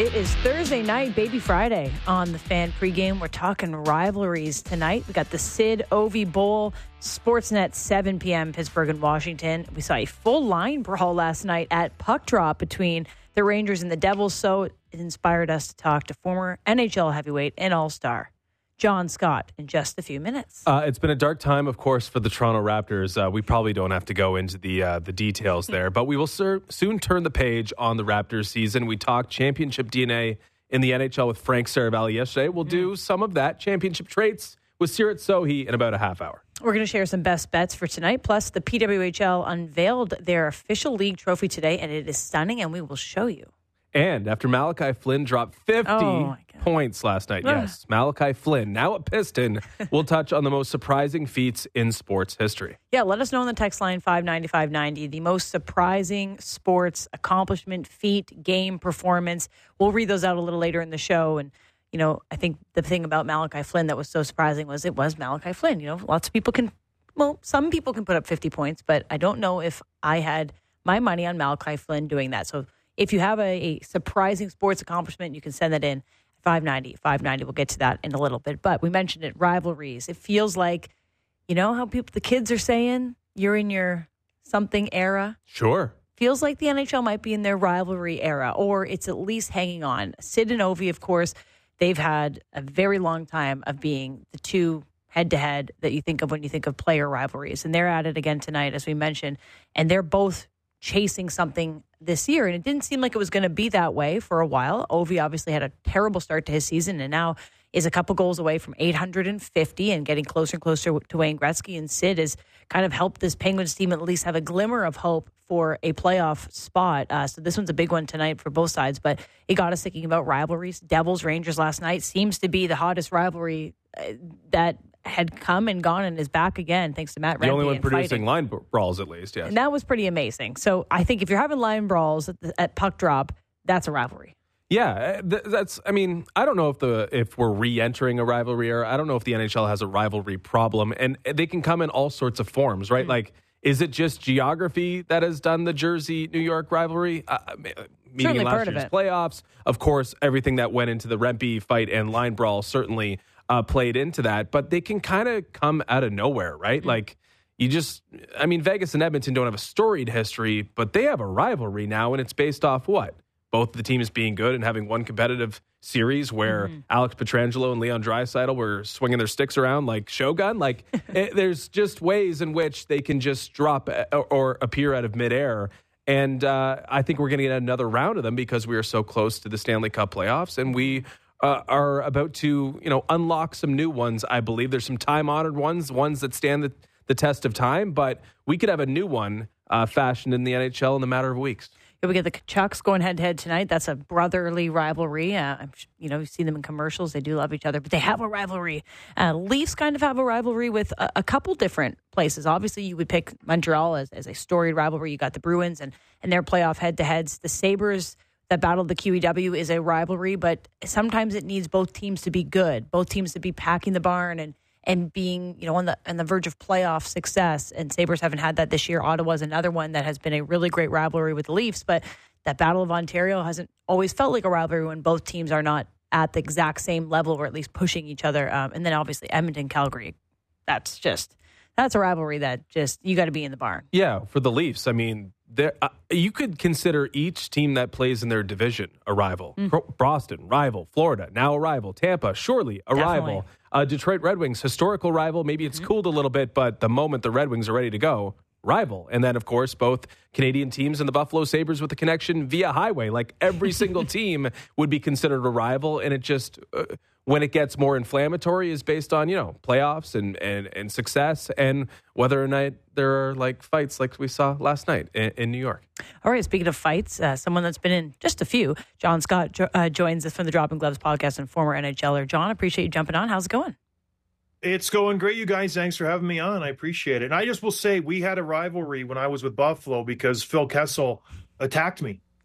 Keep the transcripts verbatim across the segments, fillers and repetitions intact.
It is Thursday night, Baby Friday on the Fan pregame. We're talking rivalries tonight. We got the Sid Ovi Bowl, Sportsnet, seven p.m. Pittsburgh and Washington. We saw a full line brawl last night at Puck Drop between the Rangers and the Devils, so it inspired us to talk to former N H L heavyweight and all-star John Scott in just a few minutes. Uh, it's been a dark time, of course, for the Toronto Raptors. Uh, we probably don't have to go into the uh, the details there, but we will ser- soon turn the page on the Raptors season. We talked championship D N A in the N H L with Frank Seravalli yesterday. We'll do some of that, championship traits, with Sirat Sohi in about a half hour. We're going to share some best bets for tonight. Plus, the P W H L unveiled their official league trophy today, and it is stunning, and we will show you. And after Malachi Flynn dropped fifty oh points last night, yes, Malachi Flynn, now a Piston, we'll touch on the most surprising feats in sports history. Yeah, let us know on the text line five ninety, five ninety, the most surprising sports accomplishment, feat, game, performance. We'll read those out a little later in the show. And, you know, I think the thing about Malachi Flynn that was so surprising was it was Malachi Flynn. You know, lots of people can, well, some people can put up fifty points, but I don't know if I had my money on Malachi Flynn doing that. So if you have a, a surprising sports accomplishment, you can send that in five ninety, five ninety. We'll get to that in a little bit. But we mentioned it, rivalries. It feels like, you know how people, the kids are saying you're in your something era? Sure. Feels like the N H L might be in their rivalry era, or it's at least hanging on. Sid and Ovi, of course, they've had a very long time of being the two head-to-head that you think of when you think of player rivalries. And they're at it again tonight, as we mentioned. And they're both chasing something this year, and it didn't seem like it was going to be that way for a while. Ovi obviously had a terrible start to his season and now is a couple goals away from eight hundred fifty and getting closer and closer to Wayne Gretzky. And Sid has kind of helped this Penguins team at least have a glimmer of hope for a playoff spot. Uh, so this one's a big one tonight for both sides, but it got us thinking about rivalries. Devils, Rangers last night seems to be the hottest rivalry uh, that had come and gone and is back again, thanks to Matt Rempe. The only one producing fighting. line brawls, at least, yes. And that was pretty amazing. So I think if you're having line brawls at, the, at Puck Drop, that's a rivalry. Yeah, that's. I mean, I don't know if the if we're re-entering a rivalry era. I don't know if the N H L has a rivalry problem, and they can come in all sorts of forms, right? Mm-hmm. Like, is it just geography that has done the Jersey New York rivalry? Uh, meaning in last year's playoffs, of course, everything that went into the Rempe fight and line brawl certainly Uh, played into that, but they can kind of come out of nowhere, right? Mm-hmm. Like, you just, I mean, Vegas and Edmonton don't have a storied history, but they have a rivalry now, and it's based off what? Both the teams being good and having one competitive series where mm-hmm. Alex Pietrangelo and Leon Draisaitl were swinging their sticks around like Shogun. Like, it, there's just ways in which they can just drop or, or appear out of midair. And uh, I think we're going to get another round of them because we are so close to the Stanley Cup playoffs, and we Uh, are about to, you know, unlock some new ones. I believe there's some time-honored ones, ones that stand the, the test of time, but we could have a new one uh, fashioned in the N H L in a matter of weeks. Yeah, we get the Chucks going head-to-head tonight. That's a brotherly rivalry. Uh, I'm, you know, you see them in commercials. They do love each other, but they have a rivalry. Uh, Leafs kind of have a rivalry with a, a couple different places. Obviously, you would pick Montreal as, as a storied rivalry. You got the Bruins and, and their playoff head-to-heads. The Sabres that battled the Q E W is a rivalry, but sometimes it needs both teams to be good, both teams to be packing the barn and and being, you know, on the on the verge of playoff success. And Sabres haven't had that this year. Ottawa's another one that has been a really great rivalry with the Leafs, but that Battle of Ontario hasn't always felt like a rivalry when both teams are not at the exact same level or at least pushing each other. Um, and then obviously Edmonton, Calgary, that's just, that's a rivalry that just, you got to be in the barn. Yeah, for the Leafs, I mean, There, uh, you could consider each team that plays in their division a rival. Mm. Boston, rival. Florida, now a rival. Tampa, surely a Definitely. rival. Uh, Detroit Red Wings, historical rival. Maybe it's mm-hmm. cooled a little bit, but the moment the Red Wings are ready to go, rival. And then, of course, both Canadian teams and the Buffalo Sabres with the connection via highway. Like, every single team would be considered a rival, and it just... Uh, when it gets more inflammatory is based on, you know, playoffs and, and, and success and whether or not there are like fights like we saw last night in, in New York. All right. Speaking of fights, uh, someone that's been in just a few, John Scott jo- uh, joins us from the Dropping Gloves podcast and former N H L er. John, appreciate you jumping on. How's it going? It's going great, you guys. Thanks for having me on. I appreciate it. And I just will say we had a rivalry when I was with Buffalo because Phil Kessel attacked me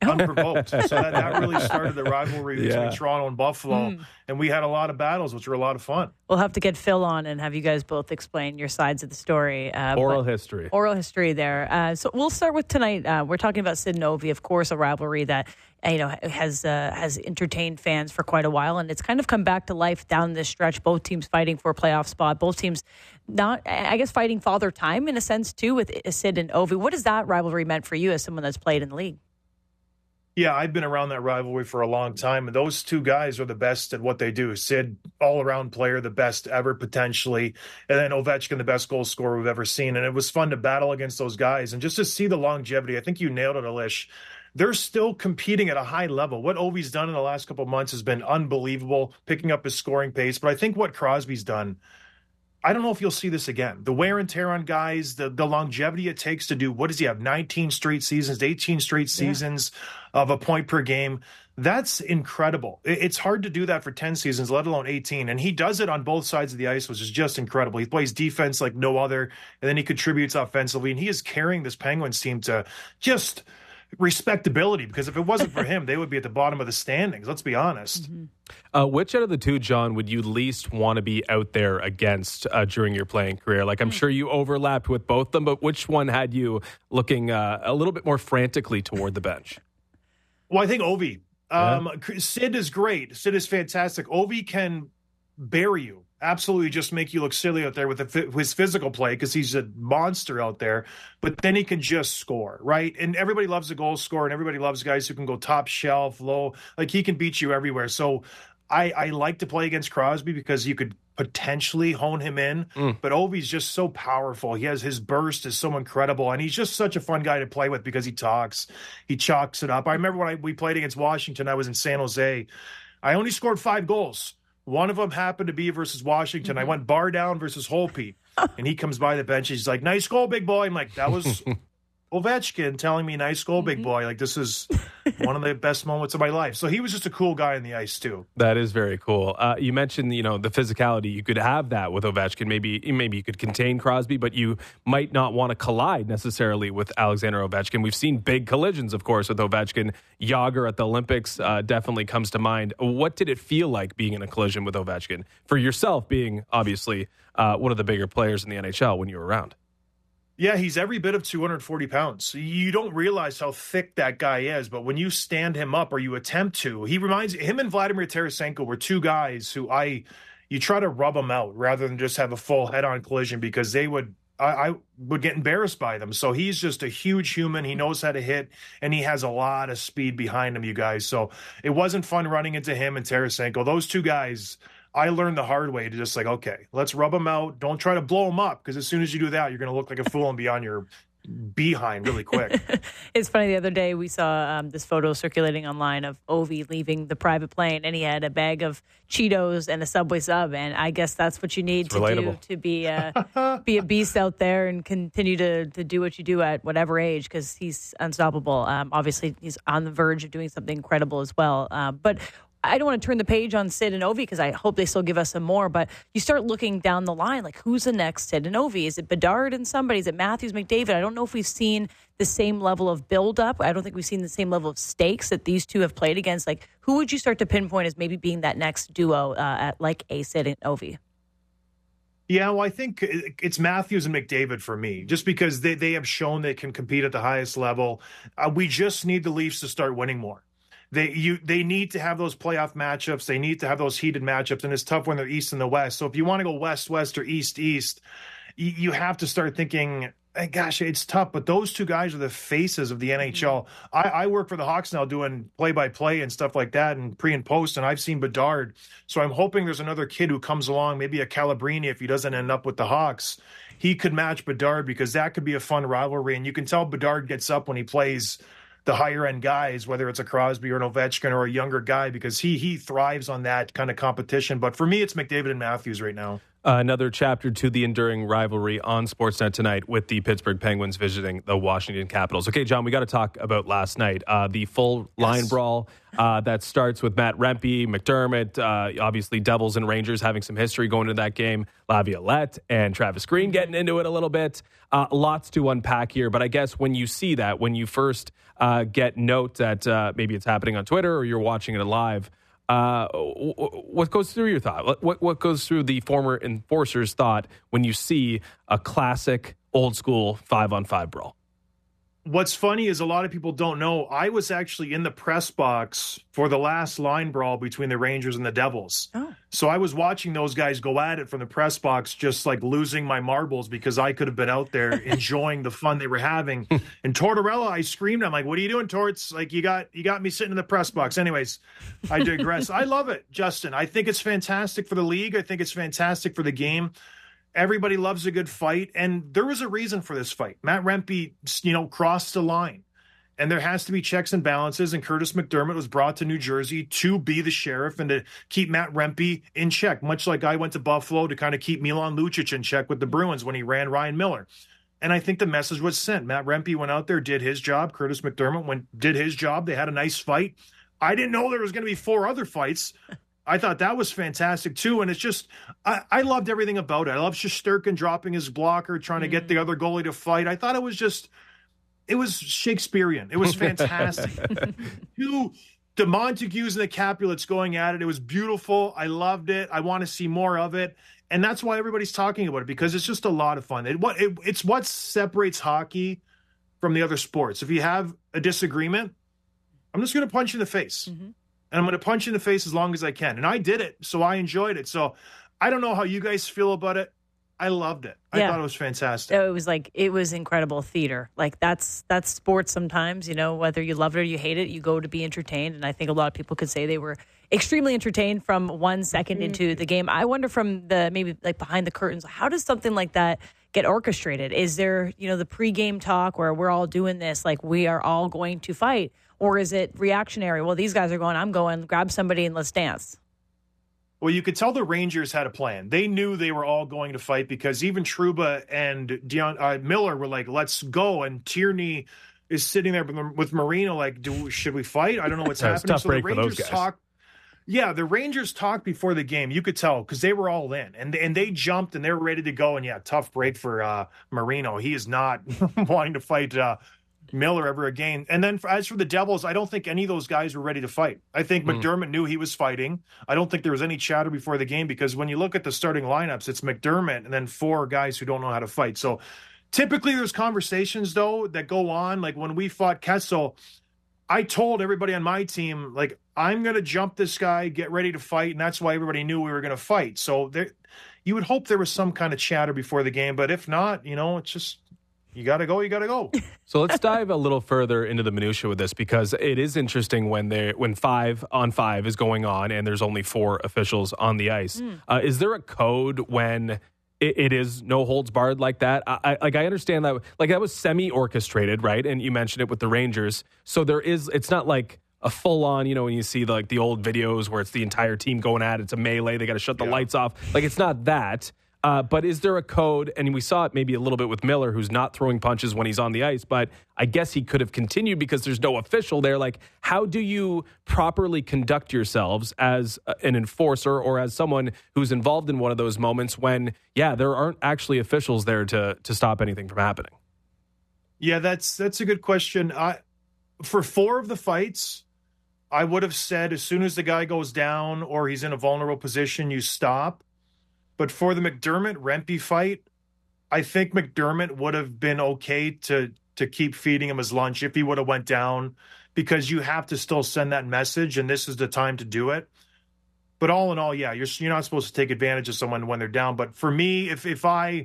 unprovoked. So that, that really started the rivalry Yeah. between Toronto and Buffalo. Mm. And we had a lot of battles, which were a lot of fun. We'll have to get Phil on and have you guys both explain your sides of the story. Uh, Oral but- history. Oral history there. Uh, so we'll start with tonight. Uh, we're talking about Sid and Ovi, of course, a rivalry that uh, you know has uh, has entertained fans for quite a while, and it's kind of come back to life down this stretch. Both teams fighting for a playoff spot. Both teams not, I guess, fighting father time in a sense too with Sid and Ovi. What has that rivalry meant for you as someone that's played in the league? Yeah, I've been around that rivalry for a long time, and those two guys are the best at what they do. Sid, all-around player, the best ever potentially, and then Ovechkin, the best goal scorer we've ever seen. And it was fun to battle against those guys, and just to see the longevity. I think you nailed it, Alish. They're still competing at a high level. What Ovi's done in the last couple of months has been unbelievable, picking up his scoring pace. But I think what Crosby's done, I don't know if you'll see this again. The wear and tear on guys, the, the longevity it takes to do, what does he have, nineteen straight seasons, eighteen straight seasons yeah. of a point per game. That's incredible. It, it's hard to do that for ten seasons, let alone eighteen. And he does it on both sides of the ice, which is just incredible. He plays defense like no other, and then he contributes offensively. And he is carrying this Penguins team to just respectability, because if it wasn't for him, they would be at the bottom of the standings. Let's be honest. Mm-hmm. Uh, which out of the two, John, would you least want to be out there against uh, during your playing career? Like, I'm sure you overlapped with both of them, but which one had you looking uh, a little bit more frantically toward the bench? Well, I think Ovi. Um, yeah. Sid is great. Sid is fantastic. Ovi can bury you. Absolutely just make you look silly out there with the, his physical play, because he's a monster out there, but then he can just score, right? And everybody loves a goal scorer, and everybody loves guys who can go top shelf, low. Like, he can beat you everywhere. So I, I like to play against Crosby because you could potentially hone him in, mm. but Ovi's just so powerful. He has his burst is so incredible, and he's just such a fun guy to play with because he talks, he chalks it up. I remember when I, we played against Washington, I was in San Jose. I only scored five goals. One of them happened to be versus Washington. Mm-hmm. I went bar down versus Holtby, and he comes by the bench. He's like, "Nice goal, big boy." I'm like, "That was Ovechkin telling me, nice goal, big boy." Like, this is one of the best moments of my life. So he was just a cool guy on the ice too. That is very cool. Uh, you mentioned, you know, the physicality. You could have that with Ovechkin. Maybe, maybe you could contain Crosby, but you might not want to collide necessarily with Alexander Ovechkin. We've seen big collisions, of course, with Ovechkin. Yager at the Olympics uh, definitely comes to mind. What did it feel like being in a collision with Ovechkin for yourself, being obviously uh, one of the bigger players in the N H L when you were around? Yeah, he's every bit of two hundred forty pounds. You don't realize how thick that guy is, but when you stand him up or you attempt to, he reminds him and Vladimir Tarasenko were two guys who I, you try to rub them out rather than just have a full head-on collision, because they would, I, I would get embarrassed by them. So he's just a huge human. He knows how to hit, and he has a lot of speed behind him, you guys. So it wasn't fun running into him and Tarasenko. Those two guys, I learned the hard way to just like, okay, let's rub them out. Don't try to blow them up, because as soon as you do that, you're going to look like a fool and be on your behind really quick. It's funny. The other day we saw um, this photo circulating online of Ovi leaving the private plane, and he had a bag of Cheetos and a Subway sub. And I guess that's what you need it's to relatable. do to be a, be a beast out there and continue to, to do what you do at whatever age, because he's unstoppable. Um, obviously, he's on the verge of doing something incredible as well. Uh, but I don't want to turn the page on Sid and Ovi, because I hope they still give us some more. But you start looking down the line, like, who's the next Sid and Ovi? Is it Bedard and somebody? Is it Matthews, McDavid? I don't know if we've seen the same level of buildup. I don't think we've seen the same level of stakes that these two have played against. Like, who would you start to pinpoint as maybe being that next duo uh, at like a Sid and Ovi? Yeah, well, I think it's Matthews and McDavid for me, just because they, they have shown they can compete at the highest level. Uh, we just need the Leafs to start winning more. They you they need to have those playoff matchups. They need to have those heated matchups, and it's tough when they're East and the West. So if you want to go West, West, or East, East, you, you have to start thinking, hey, gosh, it's tough. But those two guys are the faces of the N H L. I, I work for the Hawks now doing play-by-play and stuff like that, and pre and post, and I've seen Bedard. So I'm hoping there's another kid who comes along, maybe a Calabrini, if he doesn't end up with the Hawks. He could match Bedard, because that could be a fun rivalry. And you can tell Bedard gets up when he plays the higher end guys, whether it's a Crosby or an Ovechkin or a younger guy, because he he thrives on that kind of competition. But for me, it's McDavid and Matthews right now. Uh, another chapter to the enduring rivalry on Sportsnet tonight with the Pittsburgh Penguins visiting the Washington Capitals. Okay, John, we got to talk about last night. Uh, the full yes. line brawl uh, that starts with Matt Rempe, McDermott, uh, obviously Devils and Rangers having some history going into that game. Laviolette and Travis Green getting into it a little bit. Uh, lots to unpack here, but I guess when you see that, when you first uh, get note that uh, maybe it's happening on Twitter or you're watching it live, Uh, what goes through your thought? What what goes through the former enforcer's thought when you see a classic old school five on five brawl? What's funny is a lot of people don't know I was actually in the press box for the last line brawl between the Rangers and the Devils. Oh. So I was watching those guys go at it from the press box, just like losing my marbles because I could have been out there enjoying the fun they were having. And Tortorella, I screamed, I'm like, what are you doing, Torts? Like, you got you got me sitting in the press box. Anyways, I digress. I love it, Justin. I think it's fantastic for the league. I think it's fantastic for the game. Everybody loves a good fight, and there was a reason for this fight. Matt Rempe, you know, crossed the line, and there has to be checks and balances, and Curtis McDermott was brought to New Jersey to be the sheriff and to keep Matt Rempe in check, much like I went to Buffalo to kind of keep Milan Lucic in check with the Bruins when he ran Ryan Miller. And I think the message was sent. Matt Rempe went out there, did his job. Curtis McDermott went, did his job. They had a nice fight. I didn't know there was going to be four other fights. I thought that was fantastic, too. And it's just, I, I loved everything about it. I loved Shesterkin dropping his blocker, trying to get the other goalie to fight. I thought it was just, it was Shakespearean. It was fantastic. Two, the Montagues and the Capulets going at it. It was beautiful. I loved it. I want to see more of it. And that's why everybody's talking about it, because it's just a lot of fun. It, what, it, it's what separates hockey from the other sports. If you have a disagreement, I'm just going to punch you in the face. Mm-hmm. And I'm going to punch you in the face as long as I can. And I did it, so I enjoyed it. So I don't know how you guys feel about it. I loved it. I yeah. thought it was fantastic. It was like, it was incredible theater. Like, that's that's sports sometimes, you know, whether you love it or you hate it, you go to be entertained. And I think a lot of people could say they were extremely entertained from one second mm-hmm. into the game. I wonder from the, maybe like behind the curtains, how does something like that get orchestrated? Is there, you know, the pregame talk where we're all doing this, like we are all going to fight? Or is it reactionary? Well, these guys are going, I'm going, grab somebody and let's dance. Well, you could tell the Rangers had a plan. They knew they were all going to fight because even Trouba and Deon, uh, Miller were like, let's go. And Tierney is sitting there with Marino like, do should we fight? I don't know what's happening. So the Rangers talk. Yeah, the Rangers talked before the game. You could tell because they were all in. And, and they jumped and they were ready to go. And, yeah, tough break for uh, Marino. He is not wanting to fight uh Miller ever again. And then for, as for the Devils, I don't think any of those guys were ready to fight. I think mm. McDermott knew he was fighting. I don't think there was any chatter before the game because when you look at the starting lineups, it's McDermott and then four guys who don't know how to fight. So typically there's conversations, though, that go on. Like when we fought Kessel, I told everybody on my team, like, I'm going to jump this guy, get ready to fight, and that's why everybody knew we were going to fight. So there, you would hope there was some kind of chatter before the game, but if not, you know, it's just – you got to go, you got to go. So let's dive a little further into the minutia with this because it is interesting when they when five on five is going on and there's only four officials on the ice. Mm. Uh, is there a code when it, it is no holds barred like that? I, I, like I understand that like that was semi-orchestrated, right? And you mentioned it with the Rangers. So there is, it's not like a full on, you know, when you see the, like the old videos where it's the entire team going at it, it's a melee, they got to shut the yeah. lights off. Like it's not that. Uh, but is there a code, and we saw it maybe a little bit with Miller, who's not throwing punches when he's on the ice, but I guess he could have continued because there's no official there. Like, how do you properly conduct yourselves as an enforcer or as someone who's involved in one of those moments when, yeah, there aren't actually officials there to to stop anything from happening? Yeah, that's that's a good question. I, for four of the fights, I would have said as soon as the guy goes down or he's in a vulnerable position, you stop. But for the McDermott-Rempe fight, I think McDermott would have been okay to to keep feeding him his lunch if he would have went down because you have to still send that message, and this is the time to do it. But all in all, yeah, you're you're not supposed to take advantage of someone when they're down. But for me, if if I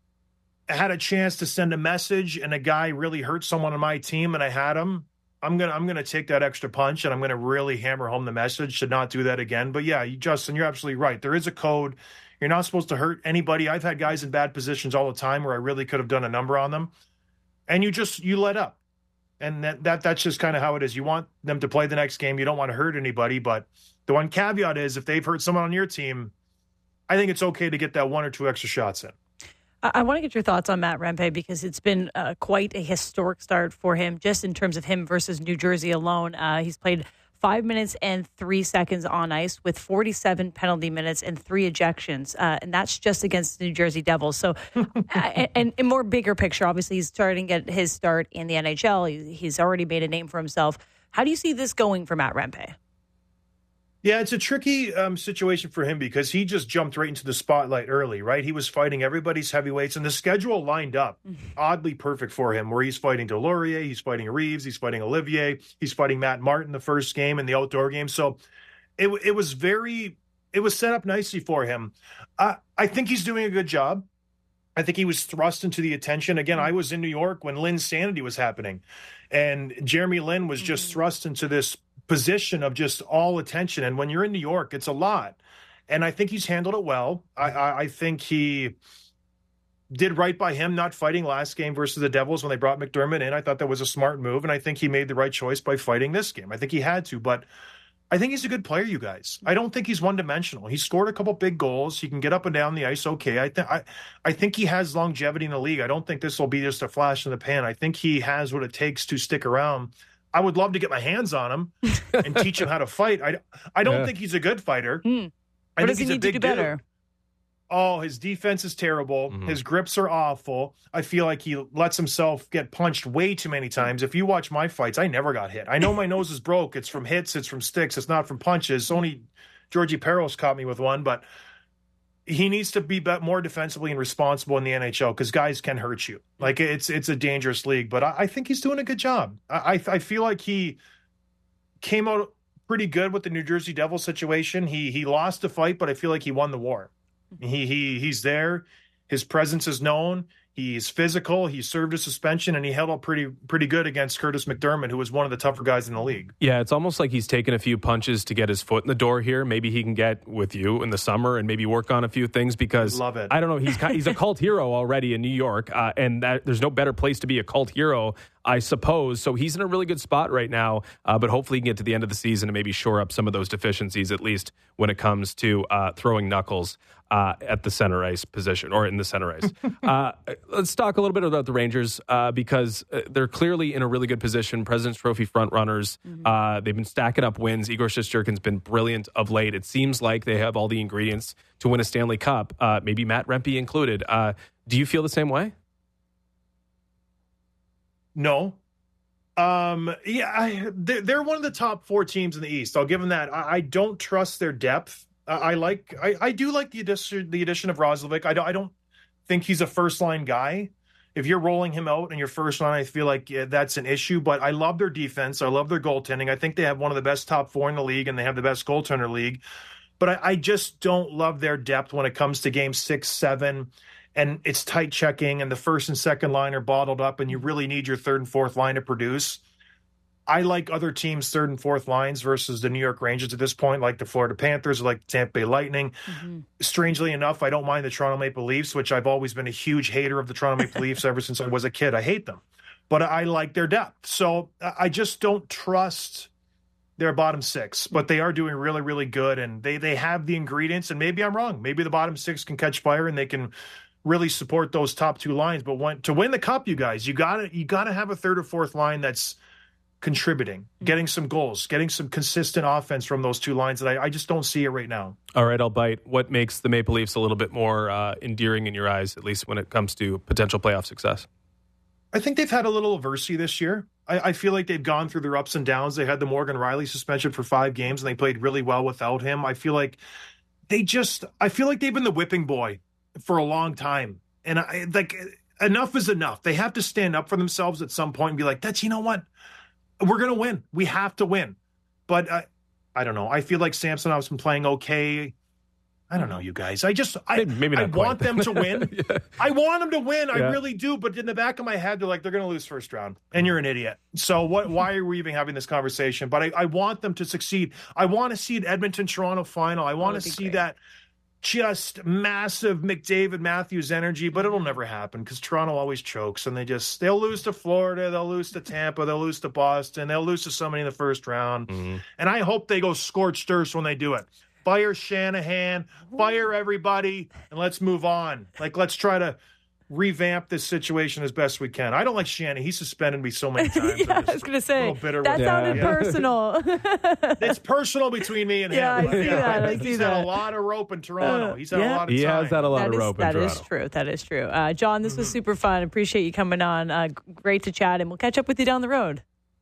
had a chance to send a message and a guy really hurt someone on my team and I had him, I'm gonna I'm gonna take that extra punch and I'm gonna really hammer home the message to not do that again. But yeah, you, Justin, you're absolutely right. There is a code. You're not supposed to hurt anybody. I've had guys in bad positions all the time where I really could have done a number on them. And you just, you let up. And that, that that's just kind of how it is. You want them to play the next game. You don't want to hurt anybody. But the one caveat is if they've hurt someone on your team, I think it's okay to get that one or two extra shots in. I, I want to get your thoughts on Matt Rempe because it's been uh, quite a historic start for him just in terms of him versus New Jersey alone. Uh, he's played five minutes and three seconds on ice with forty-seven penalty minutes and three ejections. Uh, and that's just against the New Jersey Devils. So, uh, and in more bigger picture, obviously he's starting to get his start in the N H L. He, he's already made a name for himself. How do you see this going for Matt Rempe? Yeah, it's a tricky um, situation for him because he just jumped right into the spotlight early, right? He was fighting everybody's heavyweights, and the schedule lined up oddly perfect for him, where he's fighting Delorier, he's fighting Reeves, he's fighting Olivier, he's fighting Matt Martin the first game and the outdoor game. So it it was very, it was set up nicely for him. I, I think he's doing a good job. I think he was thrust into the attention. Again, I was in New York when Lynn's Sanity was happening, and Jeremy Lin was just thrust into this position of just all attention. And when you're in New York, it's a lot. And I think he's handled it well. I, I, I think he did right by him not fighting last game versus the Devils when they brought McDermott in. I thought that was a smart move, and I think he made the right choice by fighting this game. I think he had to, but I think he's a good player, you guys. I don't think he's one-dimensional. He scored a couple big goals. He can get up and down the ice okay. I, th- I, I think he has longevity in the league. I don't think this will be just a flash in the pan. I think he has what it takes to stick around. I would love to get my hands on him and teach him how to fight. I, I don't yeah. think he's a good fighter. Mm. I what think does he's he a need big to do better? Dude. Oh, his defense is terrible. Mm-hmm. His grips are awful. I feel like he lets himself get punched way too many times. If you watch my fights, I never got hit. I know my nose is broke. It's from hits. It's from sticks. It's not from punches. Only Georgie Peros caught me with one, but he needs to be more defensively and responsible in the N H L because guys can hurt you. Like it's it's a dangerous league, but I, I think he's doing a good job. I, I feel like he came out pretty good with the New Jersey Devils situation. He he lost the fight, but I feel like he won the war. He he he's there. His presence is known. He's physical. He served a suspension, and he held up pretty pretty good against Curtis McDermott, who was one of the tougher guys in the league. Yeah, it's almost like he's taken a few punches to get his foot in the door here. Maybe he can get with you in the summer and maybe work on a few things because Love it. I don't know. He's he's a cult hero already in New York, uh, and that, there's no better place to be a cult hero, I suppose. So he's in a really good spot right now, uh, but hopefully he can get to the end of the season and maybe shore up some of those deficiencies, at least when it comes to uh, throwing knuckles uh, at the center ice position or in the center ice. uh, let's talk a little bit about the Rangers uh, because they're clearly in a really good position. President's Trophy front runners. Mm-hmm. Uh, they've been stacking up wins. Igor Shesterkin's been brilliant of late. It seems like they have all the ingredients to win a Stanley Cup, uh, maybe Matt Rempe included. Uh, do you feel the same way? No. Um, yeah, I, they're, they're one of the top four teams in the East. I'll give them that. I, I don't trust their depth. I, I like, I, I do like the addition, the addition of Roslovic. I don't, I don't think he's a first line guy. If you're rolling him out in your first line, I feel like yeah, that's an issue. But I love their defense. I love their goaltending. I think they have one of the best top four in the league, and they have the best goaltender league. But I, I just don't love their depth when it comes to game six, seven. And it's tight checking, and the first and second line are bottled up, and you really need your third and fourth line to produce. I like other teams' third and fourth lines versus the New York Rangers at this point, like the Florida Panthers or like the Tampa Bay Lightning. Mm-hmm. Strangely enough, I don't mind the Toronto Maple Leafs, which I've always been a huge hater of the Toronto Maple Leafs ever since I was a kid. I hate them, but I like their depth. So I just don't trust their bottom six, but they are doing really, really good, and they they have the ingredients, and maybe I'm wrong. Maybe the bottom six can catch fire, and they can really support those top two lines. But when, to win the cup, you guys, you gotta you gotta have a third or fourth line that's contributing, getting some goals, getting some consistent offense from those two lines that I, I just don't see it right now. All right, I'll bite. What makes the Maple Leafs a little bit more uh, endearing in your eyes, at least when it comes to potential playoff success? I think they've had a little adversity this year. I, I feel like they've gone through their ups and downs. They had the Morgan Riley suspension for five games, and they played really well without him. I feel like they just, I feel like they've been the whipping boy for a long time. And I like enough is enough. They have to stand up for themselves at some point and be like, that's, you know what? We're going to win. We have to win. But uh, I don't know. I feel like Samsonov's been playing okay. I don't know, you guys. I just, I, maybe, maybe I want them to win. yeah. I want them to win. I yeah. really do. But in the back of my head, they're like, they're going to lose first round. And you're an idiot. So what? Why are we even having this conversation? But I, I want them to succeed. I want to see an Edmonton-Toronto final. I want to see great. that just massive McDavid Matthews energy, but it'll never happen because Toronto always chokes, and they just they'll lose to Florida, they'll lose to Tampa, they'll lose to Boston, they'll lose to somebody in the first round. Mm-hmm. And I hope they go scorched earth when they do it. Fire Shanahan, fire everybody, and let's move on. Like, let's try to revamp this situation as best we can. I don't like Shanahan. He suspended me so many times. yeah, I was going to say, that sounded yeah. personal. It's personal between me and yeah, him. I see yeah, that. I see He's that. had a lot of rope in Toronto. He's had yeah. a lot of he time. He has had a lot that of is, rope in That Toronto. is true. That is true. Uh, John, this was super fun. Appreciate you coming on. Uh, great to chat, and we'll catch up with you down the road.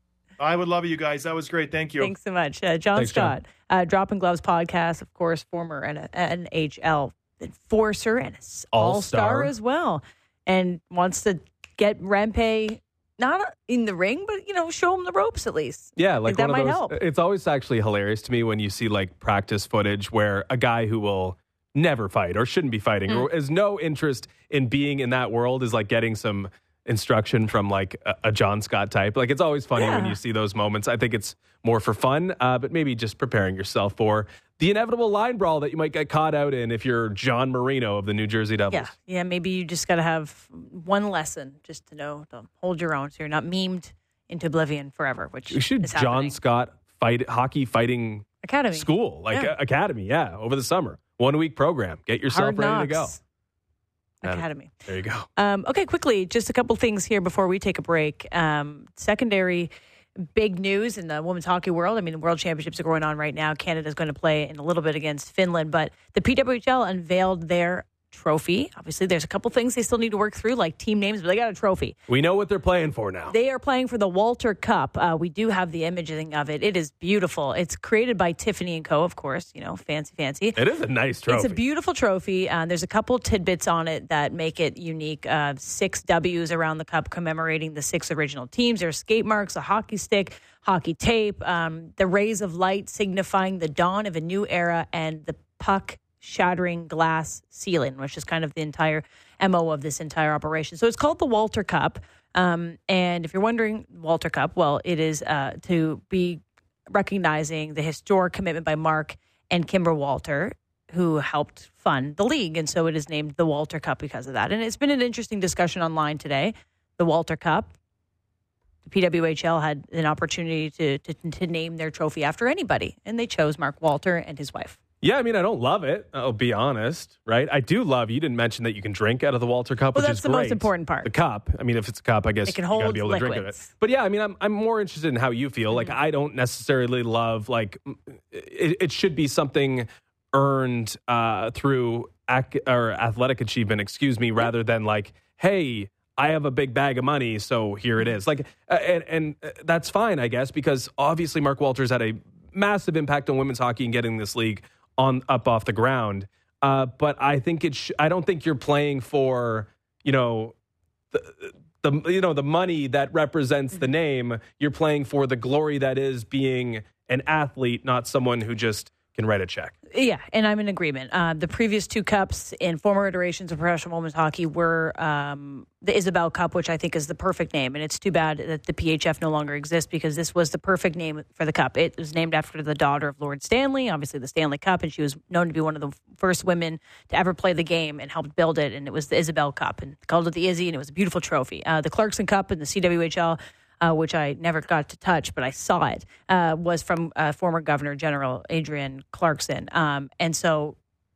I would love you guys. That was great. Thank you. Thanks so much. Uh, John Thanks, Scott, John. Uh, Dropping Gloves podcast, of course, former N H L enforcer and all-star, All-star as well, and wants to get Rempe not in the ring, but, you know, show him the ropes at least. Yeah, like that one of might those, help. It's always actually hilarious to me when you see like practice footage where a guy who will never fight or shouldn't be fighting Mm. or has no interest in being in that world is like getting some instruction from like a, a John Scott type. Like, it's always funny Yeah. when you see those moments. I think it's more for fun, uh, but maybe just preparing yourself for the inevitable line brawl that you might get caught out in if you're John Marino of the New Jersey Devils. Yeah, yeah. Maybe you just got to have one lesson just to know to hold your own, so you're not memed into oblivion forever. Which We should is John happening. Scott fight hockey fighting Academy school, like Yeah. uh, academy. Yeah, over the summer, one week program. Get yourself Hard ready to go. Knocks Academy. There you go. Um, okay, quickly, just a couple things here before we take a break. Um, secondary big news in the women's hockey world. I mean, the World Championships are going on right now. Canada's going to play in a little bit against Finland, but the P W H L unveiled their trophy. Obviously, there's a couple things they still need to work through, like team names, but they got a trophy. We know what they're playing for now. They are playing for the Walter Cup. Uh, we do have the imaging of it. It is beautiful. It's created by Tiffany and Co., of course. You know, fancy, fancy. It is a nice trophy. It's a beautiful trophy. Uh, there's a couple tidbits on it that make it unique. Uh, six W's around the cup commemorating the six original teams. There's skate marks, a hockey stick, hockey tape, um, the rays of light signifying the dawn of a new era, and the puck shattering glass ceiling, which is kind of the entire M O of this entire operation. So it's called the Walter Cup. Um, and if you're wondering, Walter Cup, well, it is uh, to be recognizing the historic commitment by Mark and Kimber Walter, who helped fund the league. And so it is named the Walter Cup because of that. And it's been an interesting discussion online today, the Walter Cup. The P W H L had an opportunity to, to, to name their trophy after anybody, and they chose Mark Walter and his wife. Yeah, I mean, I don't love it. I'll be honest, right? I do love, you didn't mention that you can drink out of the Walter Cup, Well, which that's is the great. most important part. The cup. I mean, if it's a cup, I guess It can you hold got to be able to drink out of it. liquids. But yeah, I mean, I'm I'm more interested in how you feel. Like, I don't necessarily love, like, it, it should be something earned uh, through ac- or athletic achievement, excuse me, rather than like, hey, I have a big bag of money, so here it is. Like, uh, and, and uh, that's fine, I guess, because obviously Mark Walters had a massive impact on women's hockey and getting this league on up off the ground. Uh, but I think it. Sh- I don't think you're playing for, you know, the, the you know the money that represents the name. You're playing for the glory that is being an athlete, not someone who just can write a check. Yeah, and I'm in agreement. Uh, the previous two cups in former iterations of professional women's hockey were um, the Isabel Cup, which I think is the perfect name. And it's too bad that the P H F no longer exists because this was the perfect name for the cup. It was named after the daughter of Lord Stanley, obviously the Stanley Cup, and she was known to be one of the first women to ever play the game and helped build it. And it was the Isabel Cup, and they called it the Izzy, and it was a beautiful trophy. Uh, the Clarkson Cup and the C W H L, Uh, which I never got to touch, but I saw it, uh, was from uh, former Governor General Adrian Clarkson. Um, and so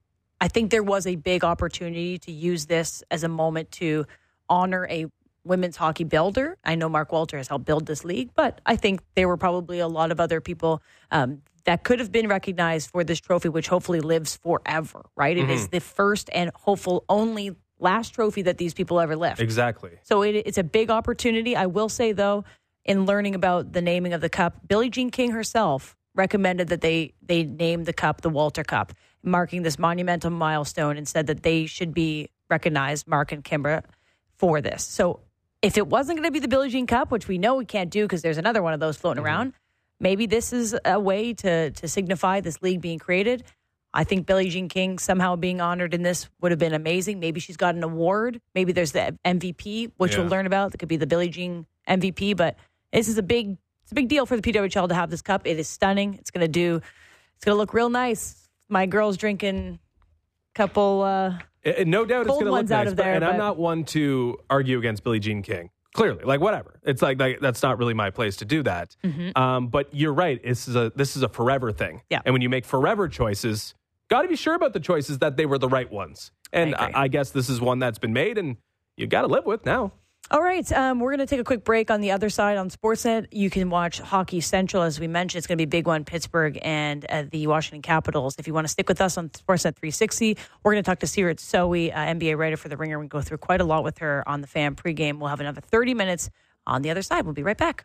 I think there was a big opportunity to use this as a moment to honor a women's hockey builder. I know Mark Walter has helped build this league, but I think there were probably a lot of other people um, that could have been recognized for this trophy, which hopefully lives forever, right? Mm-hmm. It is the first and hopeful only last trophy that these people ever lift. Exactly. So it, it's a big opportunity. I will say, though, in learning about the naming of the cup, Billie Jean King herself recommended that they they name the cup the Walter Cup, marking this monumental milestone, and said that they should be recognized, Mark and Kimber, for this. So if it wasn't going to be the Billie Jean Cup, which we know we can't do because there's another one of those floating mm-hmm. around, maybe this is a way to to signify this league being created. I think Billie Jean King somehow being honored in this would have been amazing. Maybe she's got an award. Maybe there's the M V P, which yeah. we'll learn about. That could be the Billie Jean M V P. But this is a big, it's a big deal for the P W H L to have this cup. It is stunning. It's going to do, it's going to look real nice. My girl's drinking a couple. Uh, and no doubt it's going to look ones nice. Out of there, but, and but, I'm not one to argue against Billie Jean King. Clearly, like whatever. It's like, like that's not really my place to do that. Mm-hmm. Um, but you're right. This is a this is a forever thing. Yeah. And when you make forever choices, got to be sure about the choices that they were the right ones. And I I, agree. I guess this is one that's been made, and you got to live with now. All right, um, we're going to take a quick break. On the other side on Sportsnet, you can watch Hockey Central. As we mentioned, it's going to be a big one, Pittsburgh and uh, the Washington Capitals. If you want to stick with us on Sportsnet three sixty, we're going to talk to Seerat Sohi, uh, N B A writer for The Ringer. We go through quite a lot with her on the Fan pregame. We'll have another thirty minutes on the other side. We'll be right back.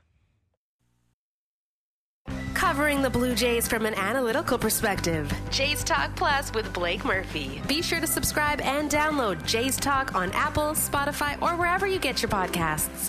Covering the Blue Jays from an analytical perspective. Jays Talk Plus with Blake Murphy. Be sure to subscribe and download Jays Talk on Apple, Spotify, or wherever you get your podcasts.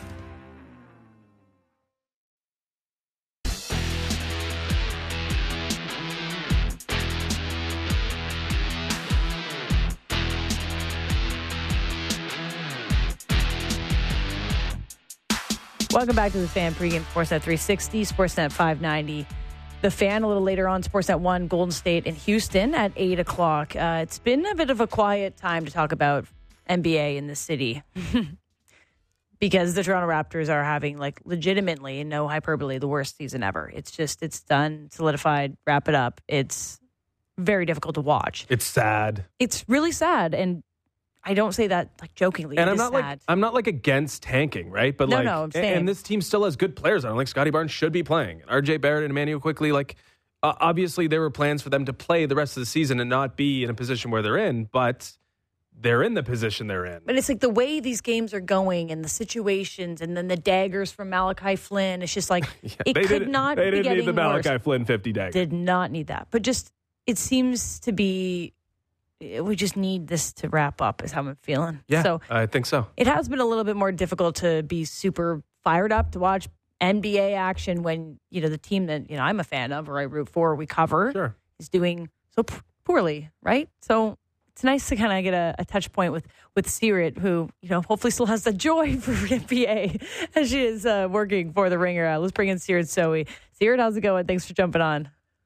Welcome back to the Fan pregame, Sportsnet three sixty, Sportsnet five ninety. The Fan a little later on, Sportsnet one, Golden State and Houston at eight o'clock. Uh, it's been a bit of a quiet time to talk about N B A in the city because the Toronto Raptors are having, like, legitimately, no hyperbole, the worst season ever. It's just, it's done, solidified, wrap it up. It's very difficult to watch. It's sad. It's really sad, and I don't say that like jokingly. And it I'm is not sad. like I'm not like against tanking, right? But No, like, no, and, same. and this team still has good players. I don't think Scotty Barnes should be playing. R J Barrett and Emmanuel Quickly, like, uh, obviously there were plans for them to play the rest of the season and not be in a position where they're in, but they're in the position they're in. But it's like the way these games are going and the situations and then the daggers from Malachi Flynn. It's just like Yeah, it they could didn't- not They be didn't getting need the Malachi worse. Flynn fifty dagger. Did not need that. But just it seems to be we just need this to wrap up is how I'm feeling. Yeah, So I think so. it has been a little bit more difficult to be super fired up to watch N B A action when, you know, the team that, you know, I'm a fan of or I root for or we cover Sure. is doing so p- poorly, right? So it's nice to kind of get a, a touch point with with Seerat, who, you know, hopefully still has the joy for N B A as she is uh, working for The Ringer. Uh, let's bring in Seerat Sohi. Seerat, how's it going? Thanks for jumping on.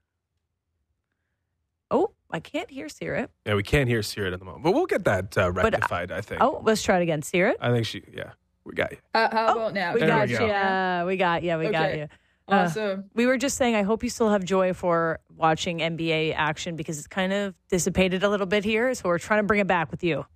Oh, I can't hear Seerat. Yeah, we can't hear Seerat at the moment, but we'll get that uh, But, uh, rectified. I think. Oh, let's try it again. Seerat? I think she. Yeah, we got you. Uh, how about now? We There got we you. go. Yeah, we got you. We got Okay. you. Awesome. We were just saying, I hope you still have joy for watching N B A action because it's kind of dissipated a little bit here. So we're trying to bring it back with you.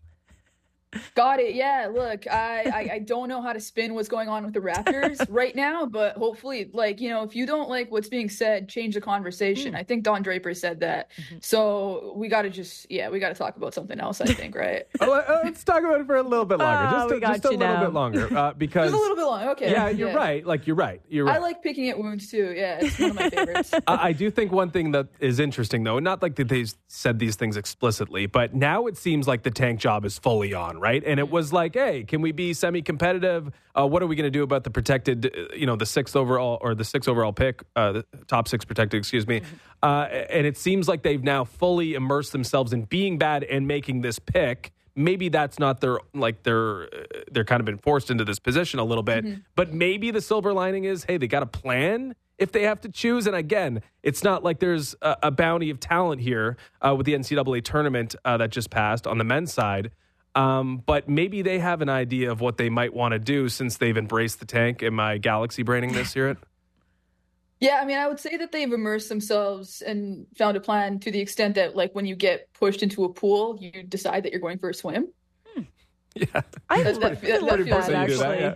Got it. Yeah. Look, I, I I don't know how to spin what's going on with the Raptors right now, but hopefully, like, you know, if you don't like what's being said, change the conversation. Mm. I think Don Draper said that. Mm-hmm. So we got to just, yeah, we got to talk about something else. I think, right? Oh, let- uh, let's talk about it for a little bit longer. Oh, just we a, got just a you little now. bit longer, uh, because Just a little bit long. Okay. yeah, you're right. Like you're right. You're right. I like picking at wounds too. Yeah, it's one of my favorites. I, I do think one thing that is interesting, though, not like that they said these things explicitly, but now it seems like the tank job is fully on, right? And it was like, hey, can we be semi-competitive? Uh, what are we going to do about the protected, uh, you know, the sixth overall or the sixth overall pick, uh, the top six protected, excuse me. Uh, and it seems like they've now fully immersed themselves in being bad and making this pick. Maybe that's not their, like they're, they're kind of been forced into this position a little bit, Mm-hmm. but maybe the silver lining is, hey, they got a plan if they have to choose. And again, it's not like there's a, a bounty of talent here uh, with the N C double A tournament uh, that just passed on the men's side. Um, but maybe they have an idea of what they might want to do since they've embraced the tank. Am I galaxy braining this here? Yeah, I mean, I would say that they've immersed themselves and found a plan to the extent that, like, when you get pushed into a pool, you decide that you're going for a swim. Yeah. I That- that- that- love that feels that, like you do actually.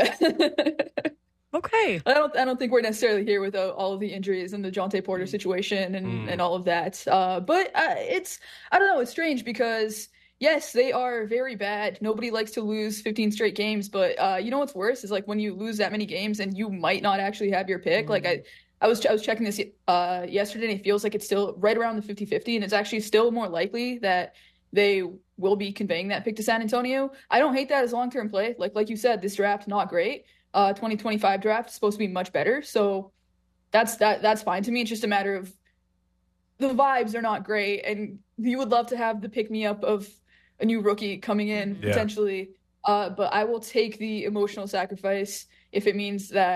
that, Yeah. Okay. I don't I don't think we're necessarily here without all of the injuries and the Jonte Porter situation and, Mm. and all of that. Uh, but uh, it's, I don't know, it's strange because, yes, they are very bad. Nobody likes to lose fifteen straight games. But uh, you know what's worse is, like, when you lose that many games and you might not actually have your pick. Mm. Like, I, I was I was checking this uh, yesterday, and it feels like it's still right around the fifty-fifty, and it's actually still more likely that they will be conveying that pick to San Antonio. I don't hate that as long-term play. Like like you said, this draft, not great. Uh, twenty twenty-five draft is supposed to be much better. So that's that that's fine to me. It's just a matter of the vibes are not great, and you would love to have the pick-me-up of a new rookie coming in Yeah. potentially. Uh, but I will take the emotional sacrifice if it means that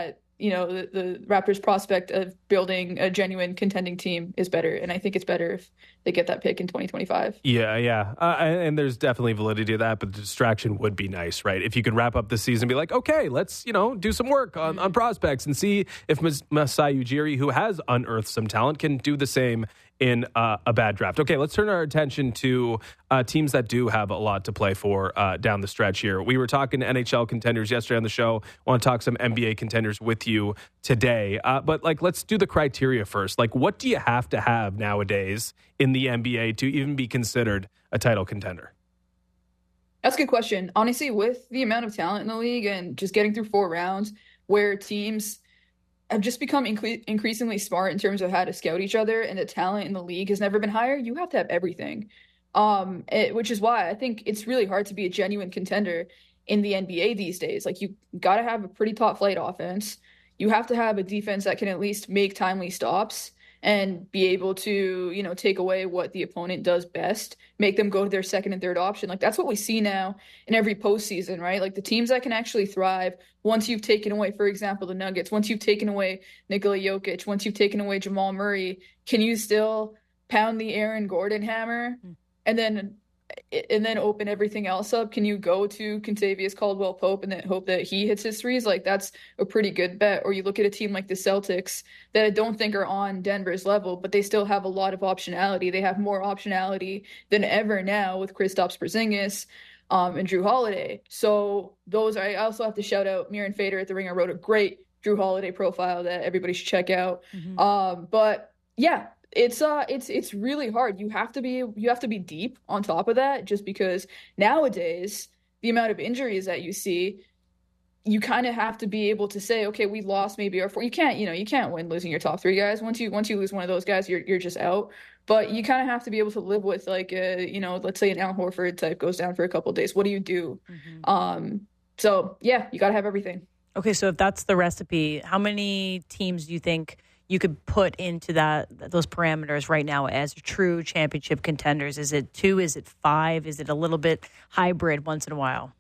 you know, the, the Raptors' prospect of building a genuine contending team is better. And I think it's better if they get that pick in twenty twenty-five. Yeah, yeah. Uh, and there's definitely validity to that, but the distraction would be nice, right? If you could wrap up the season and be like, okay, let's, you know, do some work on, on prospects and see if Mas- Masai Ujiri, who has unearthed some talent, can do the same in uh, a bad draft. Okay, let's turn our attention to uh, teams that do have a lot to play for uh, down the stretch here. We were talking N H L contenders yesterday on the show. I want to talk some N B A contenders with you today. Uh, but, like, let's do the criteria first. Like, what do you have to have nowadays in the N B A to even be considered a title contender? That's a good question. Honestly, with the amount of talent in the league and just getting through four rounds where teams have just become incre- increasingly smart in terms of how to scout each other, and the talent in the league has never been higher, you have to have everything. Um, it, which is why I think it's really hard to be a genuine contender in the N B A these days. Like, you got to have a pretty top flight offense. You have to have a defense that can at least make timely stops and be able to, you know, take away what the opponent does best, make them go to their second and third option. Like, that's what we see now in every postseason, right? Like, the teams that can actually thrive once you've taken away, for example, the Nuggets, once you've taken away Nikola Jokic, once you've taken away Jamal Murray, can you still pound the Aaron Gordon hammer and then and then open everything else up? Can you go to Kentavious Caldwell-Pope and then hope that he hits his threes? Like, that's a pretty good bet. Or you look at a team like the Celtics that I don't think are on Denver's level, but they still have a lot of optionality. They have more optionality than ever now with Kristaps Porzingis um, and Jrue Holiday. So those are, I also have to shout out Miran Fader at The Ringer, wrote a great Jrue Holiday profile that everybody should check out. Mm-hmm. Um, but yeah, It's uh it's it's really hard. You have to be you have to be deep on top of that, just because nowadays the amount of injuries that you see, you kind of have to be able to say, okay, we lost maybe our four. You can't, you know, you can't win losing your top three guys. Once you once you lose one of those guys, you're you're just out. But you kind of have to be able to live with, like, a, you know, let's say an Al Horford type goes down for a couple of days. What do you do? Mm-hmm. Um, so yeah, you got to have everything. Okay, so if that's the recipe, how many teams do you think you could put into that those parameters right now as true championship contenders? Is it two? Is it five? Is it a little bit hybrid once in a while?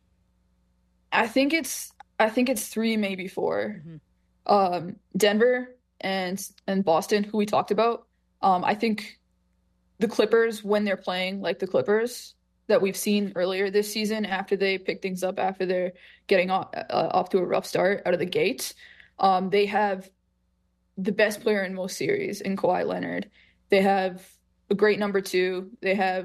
I think it's I think it's three, maybe four. Mm-hmm. Um, Denver and and Boston, who we talked about. Um, I think the Clippers, when they're playing like the Clippers that we've seen earlier this season, after they pick things up, after they're getting off, uh, off to a rough start out of the gate, um, they have the best player in most series in Kawhi Leonard. They have a great number two. They have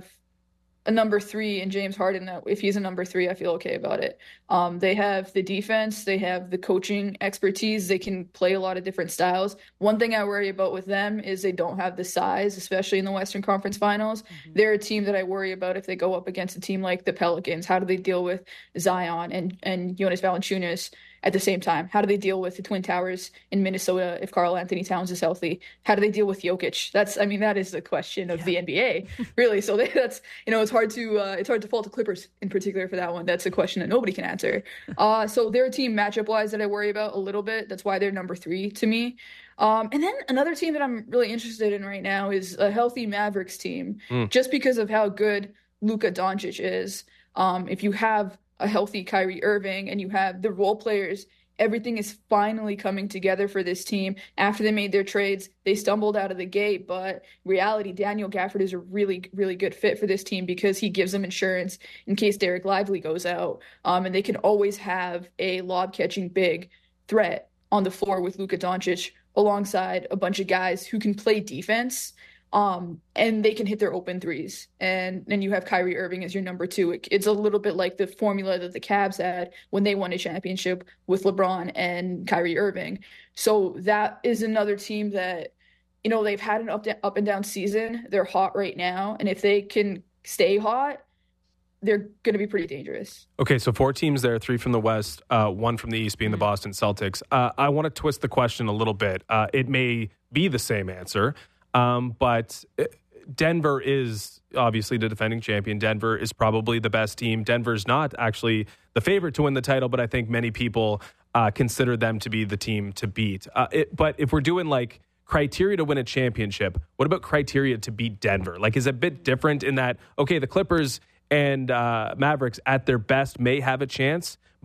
a number three in James Harden that if he's a number three, I feel okay about it. Um, they have the defense. They have the coaching expertise. They can play a lot of different styles. One thing I worry about with them is they don't have the size, especially in the Western Conference Finals. Mm-hmm. They're a team that I worry about if they go up against a team like the Pelicans. How do they deal with Zion and, and Jonas Valanciunas at the same time? How do they deal with the Twin Towers in Minnesota if Karl Anthony Towns is healthy? How do they deal with Jokic? That's, I mean, that is the question of yeah. the N B A, really. So they, that's, you know, it's hard to uh, it's hard to fault the Clippers in particular for that one. That's a question that nobody can answer. Uh, so they're a team matchup wise that I worry about a little bit. That's why they're number three to me. Um, and then another team that I'm really interested in right now is a healthy Mavericks team, mm. just because of how good Luka Doncic is. Um, if you have a healthy Kyrie Irving and you have the role players, everything is finally coming together for this team. After they made their trades, they stumbled out of the gate, but in reality, Daniel Gafford is a really, really good fit for this team because he gives them insurance in case Derek Lively goes out. Um, and they can always have a lob-catching big threat on the floor with Luka Doncic alongside a bunch of guys who can play defense. Um, and they can hit their open threes. And then you have Kyrie Irving as your number two. It, it's a little bit like the formula that the Cavs had when they won a championship with LeBron and Kyrie Irving. So that is another team that, you know, they've had an up, up and down season. They're hot right now. And if they can stay hot, they're going to be pretty dangerous. Okay, so four teams there, three from the West, uh, one from the East being the Boston Celtics. Uh, I want to twist the question a little bit. Uh, it may be the same answer. Um, but Denver is obviously the defending champion. Denver is probably the best team. Denver's not actually the favorite to win the title, but I think many people uh, consider them to be the team to beat. Uh, it, but if we're doing like criteria to win a championship, what about criteria to beat Denver? Like, is it a bit different in that, okay, the Clippers and uh, Mavericks at their best may have a chance,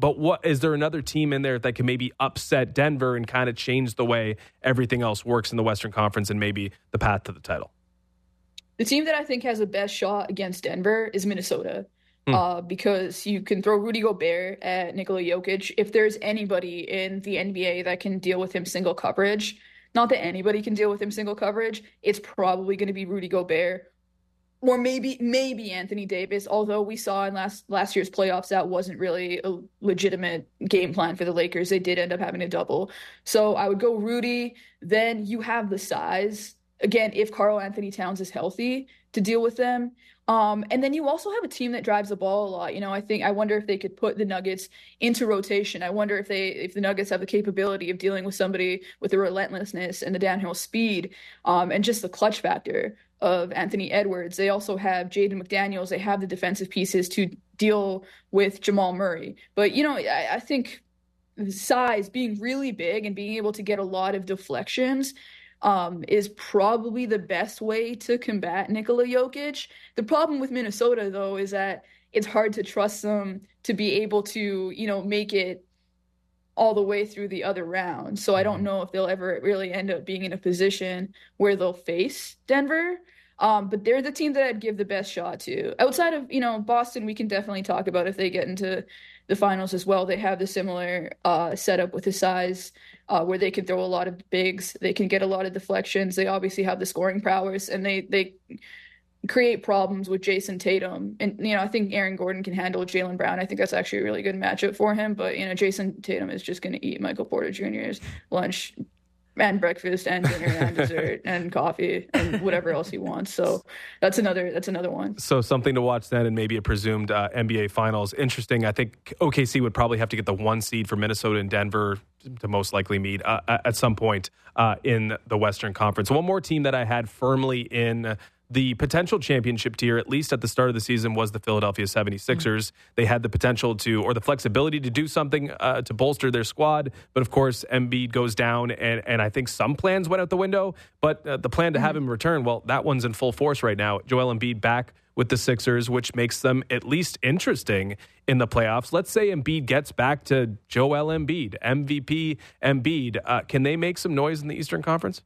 but what is there another team in there that can maybe upset Denver and kind of change the way everything else works in the Western Conference and maybe the path to the title? The team that I think has the best shot against Denver is Minnesota. Hmm. Uh, because you can throw Rudy Gobert at Nikola Jokic. If there's anybody in the N B A that can deal with him single coverage, not that anybody can deal with him single coverage, it's probably going to be Rudy Gobert. Or maybe maybe Anthony Davis, although we saw in last last year's playoffs that wasn't really a legitimate game plan for the Lakers. They did end up having a double. So I would go Rudy. Then you have the size, again, if Karl Anthony Towns is healthy, to deal with them. Um, and then you also have a team that drives the ball a lot. You know, I think I wonder if they could put the Nuggets into rotation. I wonder if they if the Nuggets have the capability of dealing with somebody with the relentlessness and the downhill speed um, and just the clutch factor of Anthony Edwards. They also have Jaden McDaniels. They have the defensive pieces to deal with Jamal Murray. But, you know, I, I think size, being really big and being able to get a lot of deflections Um, is probably the best way to combat Nikola Jokic. The problem with Minnesota, though, is that it's hard to trust them to be able to, you know, make it all the way through the other round. So I don't know if they'll ever really end up being in a position where they'll face Denver. Um, but they're the team that I'd give the best shot to. Outside of, you know, Boston, we can definitely talk about if they get into the finals as well. They have the similar uh, setup with the size uh, where they can throw a lot of bigs. They can get a lot of deflections. They obviously have the scoring prowess, and they they create problems with Jason Tatum. And, you know, I think Aaron Gordon can handle Jaylen Brown. I think that's actually a really good matchup for him. But, you know, Jason Tatum is just going to eat Michael Porter Junior's lunch and breakfast and dinner and dessert and coffee and whatever else he wants. So that's another that's another one. So something to watch then, and maybe a presumed uh, N B A Finals. Interesting. I think O K C would probably have to get the one seed for Minnesota and Denver to most likely meet uh, at some point uh, in the Western Conference. One more team that I had firmly in the potential championship tier, at least at the start of the season, was the Philadelphia seventy-sixers. Mm-hmm. They had the potential to, or the flexibility to do something uh, to bolster their squad. But of course, Embiid goes down, and, and I think some plans went out the window. But uh, the plan to mm-hmm. have him return, well, that one's in full force right now. Joel Embiid back with the Sixers, which makes them at least interesting in the playoffs. Let's say Embiid gets back to Joel Embiid, M V P Embiid. Uh, can they make some noise in the Eastern Conference?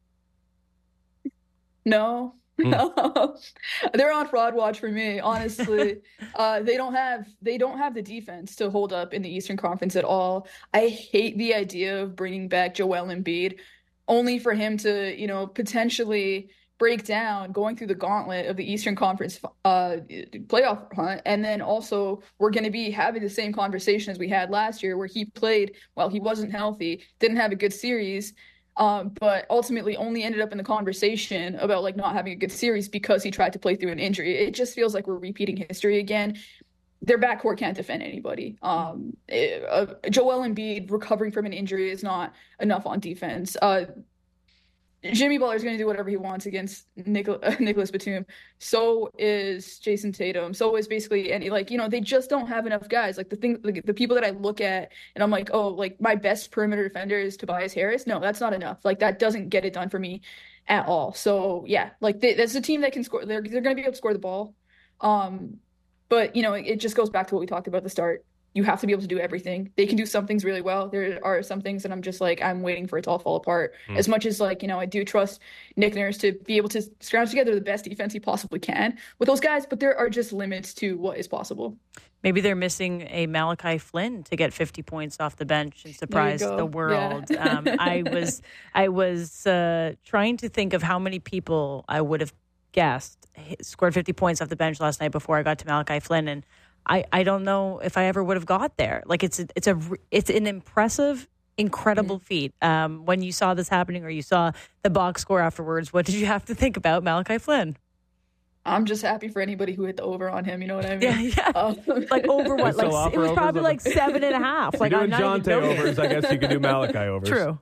No. Mm. They're on fraud watch for me, honestly. uh, they don't have they don't have the defense to hold up in the Eastern Conference at all. I hate the idea of bringing back Joel Embiid, only for him to, you know, potentially break down going through the gauntlet of the Eastern Conference uh, playoff hunt. And then also we're going to be having the same conversation as we had last year, where he played while he wasn't healthy, didn't have a good series. Um, but ultimately only ended up in the conversation about like not having a good series because he tried to play through an injury. It just feels like we're repeating history again. Their backcourt can't defend anybody. Um, it, uh, Joel Embiid recovering from an injury is not enough on defense. Uh, Jimmy Butler is going to do whatever he wants against Nichol- uh, Nicholas Batum. So is Jason Tatum. So is basically any, like, you know, they just don't have enough guys. Like the thing, like, the people that I look at and I'm like, oh, like my best perimeter defender is Tobias Harris. No, that's not enough. Like that doesn't get it done for me at all. So yeah, like they, that's a team that can score. They're they're going to be able to score the ball. Um, but you know, it, it just goes back to what we talked about at the start. You have to be able to do everything. They can do some things really well. There are some things that I'm just like, I'm waiting for it to all fall apart. Mm. As much as like, you know, I do trust Nick Nurse to be able to scrounge together the best defense he possibly can with those guys, but there are just limits to what is possible. Maybe they're missing a Malachi Flynn to get fifty points off the bench and surprise the world. Yeah. um, I was, I was uh, trying to think of how many people I would have guessed scored fifty points off the bench last night before I got to Malachi Flynn, and I, I don't know if I ever would have got there. Like it's a, it's a it's an impressive, incredible mm-hmm. feat. Um, when you saw this happening or you saw the box score afterwards, what did you have to think about Malachi Flynn? I'm just happy for anybody who hit the over on him. You know what I mean? Yeah, yeah. Um, like over what? Like it was probably like seven and a half. Like I'm not even overs. I guess you could do Malachi overs. True.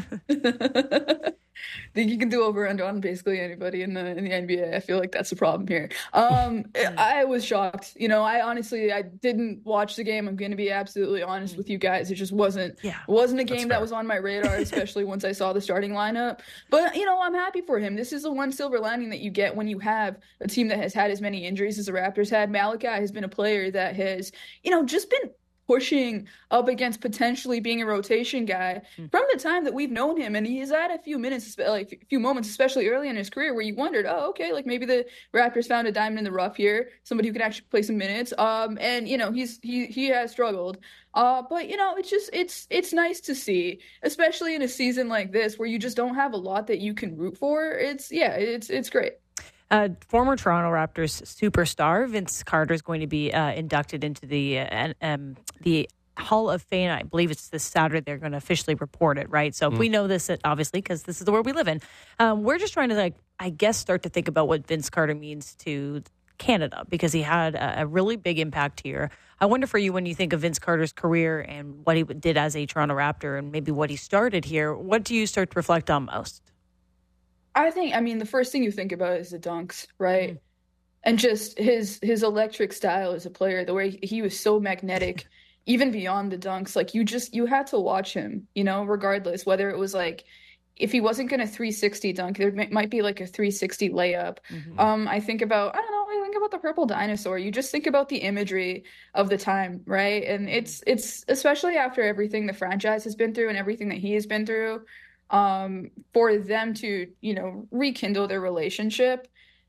I think you can do over and on basically anybody in the in the N B A. I feel like that's the problem here. Um, I was shocked. You know, I honestly I didn't watch the game. I'm going to be absolutely honest with you guys. It just wasn't yeah, wasn't a game that was on my radar, especially once I saw the starting lineup. But you know, I'm happy for him. This is the one silver lining that you get when you have a team that has had as many injuries as the Raptors had. Malachi has been a player that has, you know, just been pushing up against potentially being a rotation guy mm. from the time that we've known him. And he's had a few minutes, like a few moments, especially early in his career, where you wondered, oh, okay, like maybe the Raptors found a diamond in the rough here, somebody who can actually play some minutes. Um, and you know, he's he he has struggled. Uh, but you know, it's just it's it's nice to see, especially in a season like this where you just don't have a lot that you can root for. It's yeah, it's it's great. Uh, former Toronto Raptors superstar Vince Carter is going to be uh, inducted into the uh, um, the Hall of Fame. I believe it's this Saturday. They're going to officially report it, right? So mm. we know this, obviously, because this is the world we live in. Um, we're just trying to, like, I guess, start to think about what Vince Carter means to Canada, because he had a, a really big impact here. I wonder for you, when you think of Vince Carter's career and what he did as a Toronto Raptor and maybe what he started here, what do you start to reflect on most? I think, I mean, the first thing you think about is the dunks, right? Mm. And just his his electric style as a player, the way he was so magnetic, even beyond the dunks. Like, you just, you had to watch him, you know, regardless, whether it was like, if he wasn't going to three sixty dunk, there might be like a three sixty layup. Mm-hmm. Um, I think about, I don't know, I think about the purple dinosaur. You just think about the imagery of the time, right? And it's, it's especially after everything the franchise has been through and everything that he has been through, um, for them to, you know, rekindle their relationship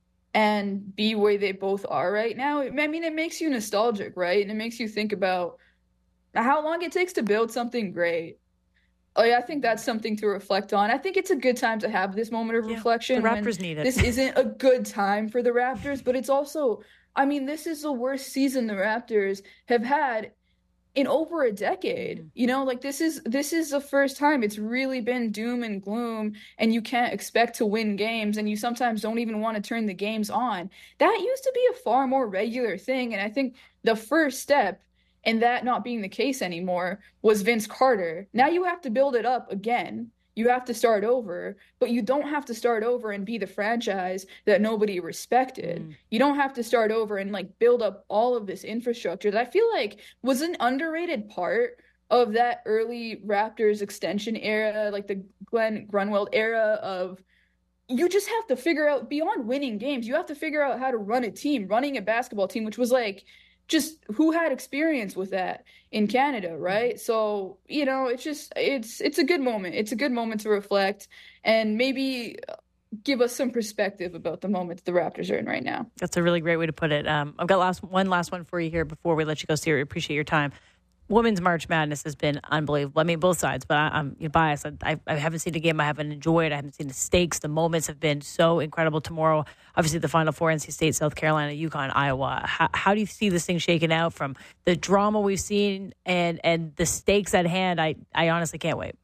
and be where they both are right now. I mean, it makes you nostalgic, right? And it makes you think about how long it takes to build something great. Oh, yeah, I think that's something to reflect on. I think it's a good time to have this moment of yeah, reflection. The Raptors need it. This isn't a good time for the Raptors, but it's also, I mean, this is the worst season the Raptors have had in over a decade. Mm. You know, like this is this is the first time it's really been doom and gloom, and you can't expect to win games, and you sometimes don't even want to turn the games on. That used to be a far more regular thing, and I think the first step and that not being the case anymore was Vince Carter. Now you have to build it up again. You have to start over, but you don't have to start over and be the franchise that nobody respected. Mm. You don't have to start over and like build up all of this infrastructure that I feel like was an underrated part of that early Raptors extension era, like the Glenn Grunwald era of, you just have to figure out, beyond winning games, you have to figure out how to run a team, running a basketball team, which was like, just who had experience with that in Canada, right? So, you know, it's just, it's it's a good moment. It's a good moment to reflect and maybe give us some perspective about the moment the Raptors are in right now. That's a really great way to put it. Um, I've got last one last one for you here before we let you go, Siri. Appreciate your time. Women's March Madness has been unbelievable. I mean, both sides, but I, I'm biased. I, I haven't seen a game I haven't enjoyed. I haven't seen the stakes. The moments have been so incredible. Tomorrow, obviously, the Final Four, N C State, South Carolina, UConn, Iowa. How, how do you see this thing shaking out from the drama we've seen and, and the stakes at hand? I, I honestly can't wait.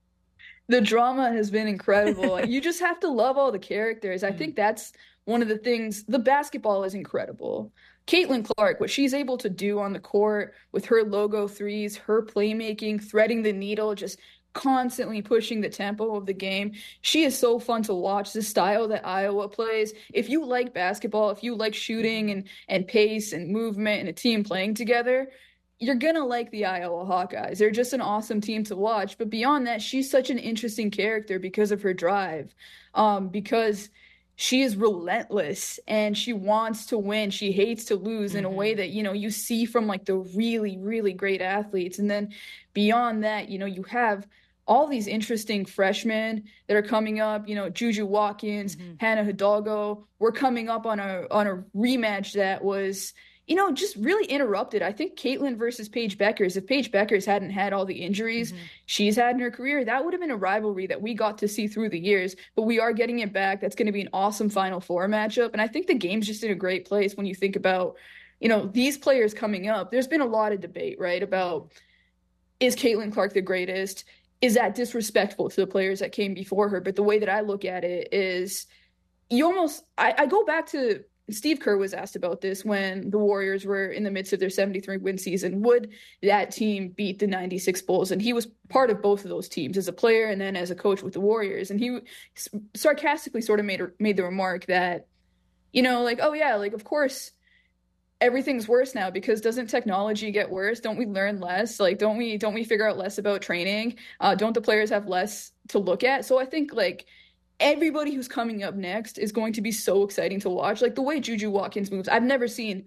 The drama has been incredible. You just have to love all the characters. I think that's one of the things. The basketball is incredible. Caitlin Clark, what she's able to do on the court with her logo threes, her playmaking, threading the needle, just constantly pushing the tempo of the game. She is so fun to watch. The style that Iowa plays. If you like basketball, if you like shooting and, and pace and movement and a team playing together, you're going to like the Iowa Hawkeyes. They're just an awesome team to watch. But beyond that, she's such an interesting character because of her drive, um, because she is relentless and she wants to win. She hates to lose in mm-hmm. a way that, you know, you see from like the really, really great athletes. And then beyond that, you know, you have all these interesting freshmen that are coming up, you know, Juju Watkins, mm-hmm. Hannah Hidalgo. We're coming up on a on a rematch that was, you know, just really interrupted. I think Caitlin versus Paige Beckers, if Paige Beckers hadn't had all the injuries mm-hmm. she's had in her career, that would have been a rivalry that we got to see through the years. But we are getting it back. That's going to be an awesome Final Four matchup. And I think the game's just in a great place when you think about, you know, these players coming up. There's been a lot of debate, right, about is Caitlin Clark the greatest? Is that disrespectful to the players that came before her? But the way that I look at it is you almost – I go back to – Steve Kerr was asked about this when the Warriors were in the midst of their seventy-three win season. Would that team beat the ninety-six Bulls? And he was part of both of those teams as a player and then as a coach with the Warriors. And he sarcastically sort of made made the remark that, you know, like, oh yeah, like of course everything's worse now because doesn't technology get worse? Don't we learn less? Like, don't we don't we figure out less about training? Uh, don't the players have less to look at? So I think like everybody who's coming up next is going to be so exciting to watch. Like the way Juju Watkins moves, I've never seen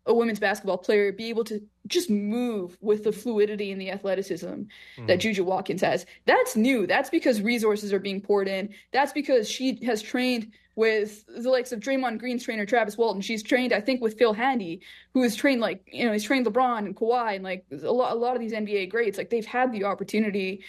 a women's basketball player be able to just move with the fluidity and the athleticism mm. that Juju Watkins has. That's new. That's because resources are being poured in. That's because she has trained with the likes of Draymond Green's trainer, Travis Walton. She's trained, I think, with Phil Handy, who has trained, like, you know, he's trained LeBron and Kawhi and, like, a lot, a lot of these N B A greats. Like, they've had the opportunity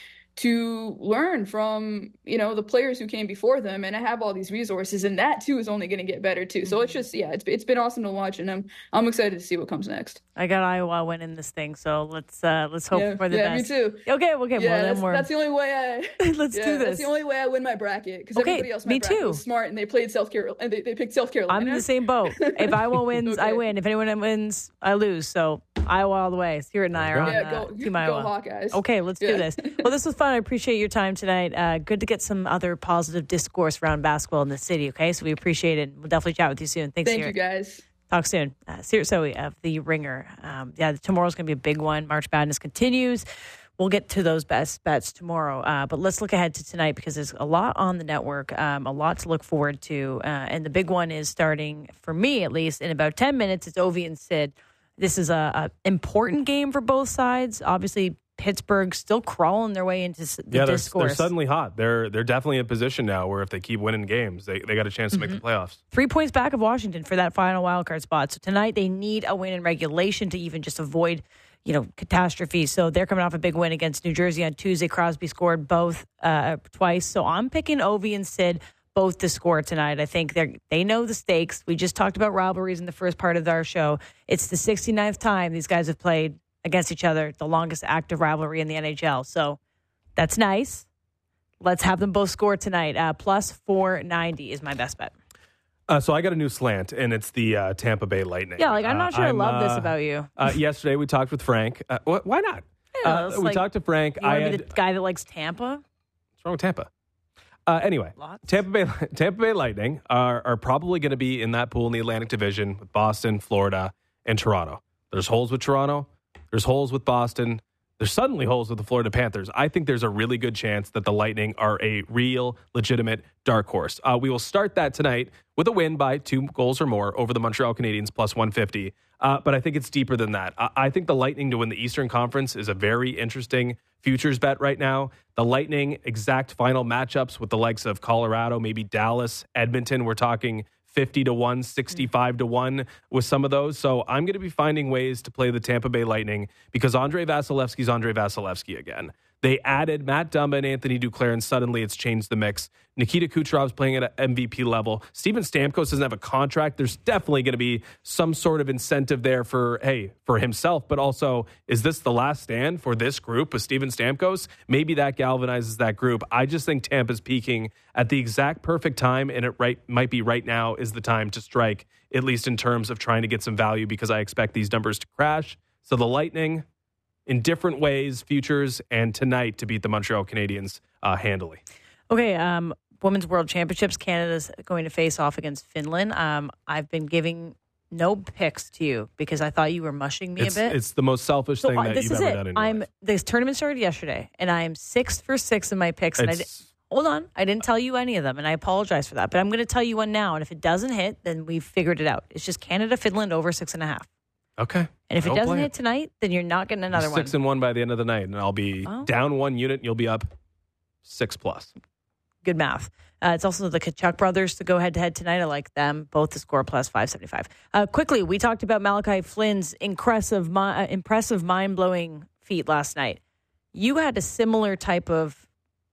to learn from, you know, the players who came before them and have all these resources. And that, too, is only going to get better, too. So it's just, yeah, it's it's been awesome to watch, and I'm I'm excited to see what comes next. I got Iowa winning this thing, so let's uh, let's hope yeah, for the yeah, best. Yeah, me too. Okay, okay, yeah, well, that's, then we're... that's the only way I... let's yeah, do this. That's the only way I win my bracket, because okay, everybody else in my me bracket too. was smart, and they played South Carolina, and they, they picked South Carolina. I'm in the same boat. If Iowa wins, okay. I win. If anyone wins, I lose. So Iowa all the way. Stuart and I are on yeah, uh, go, Team go Iowa. Hawkeyes. Okay, let's yeah. do this. Well, this was fun. I appreciate your time tonight. Uh, good to get some other positive discourse around basketball in the city, okay? So we appreciate it. We'll definitely chat with you soon. Thanks, Thank Stuart. you, guys. Talk soon. Uh, Stuart Sowie of The Ringer. Um, yeah, tomorrow's going to be a big one. March Madness continues. We'll get to those best bets tomorrow. Uh, but let's look ahead to tonight because there's a lot on the network, um, a lot to look forward to. Uh, and the big one is starting, for me at least, in about ten minutes. It's Ovi and Sid. This is a, a important game for both sides. Obviously, Pittsburgh still crawling their way into the yeah, they're, discourse. They're suddenly hot. They're they're definitely in a position now where if they keep winning games, they, they got a chance to mm-hmm. make the playoffs. Three points back of Washington for that final wildcard spot. So tonight they need a win in regulation to even just avoid, you know, catastrophe. So they're coming off a big win against New Jersey on Tuesday. Crosby scored both uh, twice. So I'm picking Ovi and Sid both to score tonight. I think they they know the stakes. We just talked about rivalries in the first part of our show. It's the sixty-ninth time these guys have played against each other, the longest active rivalry in the N H L. So that's nice. Let's have them both score tonight. Uh, plus four ninety is my best bet. Uh, so I got a new slant, and it's the uh, Tampa Bay Lightning. Yeah, like I'm not uh, sure I'm, I love uh, this about you. uh, yesterday we talked with Frank. Uh, wh- why not? Know, uh, we like, talked to Frank. You want I to had, be the guy that likes Tampa? What's wrong with Tampa? Uh, anyway, Lots. Tampa Bay Tampa Bay Lightning are, are probably going to be in that pool in the Atlantic Division with Boston, Florida, and Toronto. There's holes with Toronto. There's holes with Boston. There's suddenly holes with the Florida Panthers. I think there's a really good chance that the Lightning are a real, legitimate dark horse. Uh, we will start that tonight with a win by two goals or more over the Montreal Canadiens, plus one fifty. Uh, but I think it's deeper than that. I, I think the Lightning to win the Eastern Conference is a very interesting futures bet right now. The Lightning exact final matchups with the likes of Colorado, maybe Dallas, Edmonton. We're talking fifty to one, sixty-five to one with some of those. So I'm going to be finding ways to play the Tampa Bay Lightning because Andrei Vasilevsky's Andrei Vasilevsky again. They added Matt Dumba and Anthony Duclair, and suddenly it's changed the mix. Nikita Kucherov's playing at an M V P level. Steven Stamkos doesn't have a contract. There's definitely going to be some sort of incentive there for, hey, for himself, but also, is this the last stand for this group with Steven Stamkos? Maybe that galvanizes that group. I just think Tampa's peaking at the exact perfect time, and it right might be right now is the time to strike, at least in terms of trying to get some value, because I expect these numbers to crash. So the Lightning, in different ways, futures, and tonight to beat the Montreal Canadiens uh, handily. Okay, um, Women's World Championships, Canada's going to face off against Finland. Um, I've been giving no picks to you because I thought you were mushing me It's, a bit. it's the most selfish so thing uh, that this you've is ever it. done in your I'm life. This tournament started yesterday, and I am six for six in my picks. And I did, It's, hold on, I didn't tell you any of them, and I apologize for that. But I'm going to tell you one now, and if it doesn't hit, then we've figured it out. It's just Canada, Finland over six and a half. okay. And if it I'll doesn't play hit tonight, then you're not getting another Six one. Six and one by the end of the night, and I'll be Oh. down one unit, and you'll be up six plus. Good math. Uh, it's also the Kachuk brothers to go head to head tonight. I like them both to score plus five seventy-five. Uh, quickly, we talked about Malachi Flynn's impressive, uh, impressive, mind blowing feat last night. You had a similar type of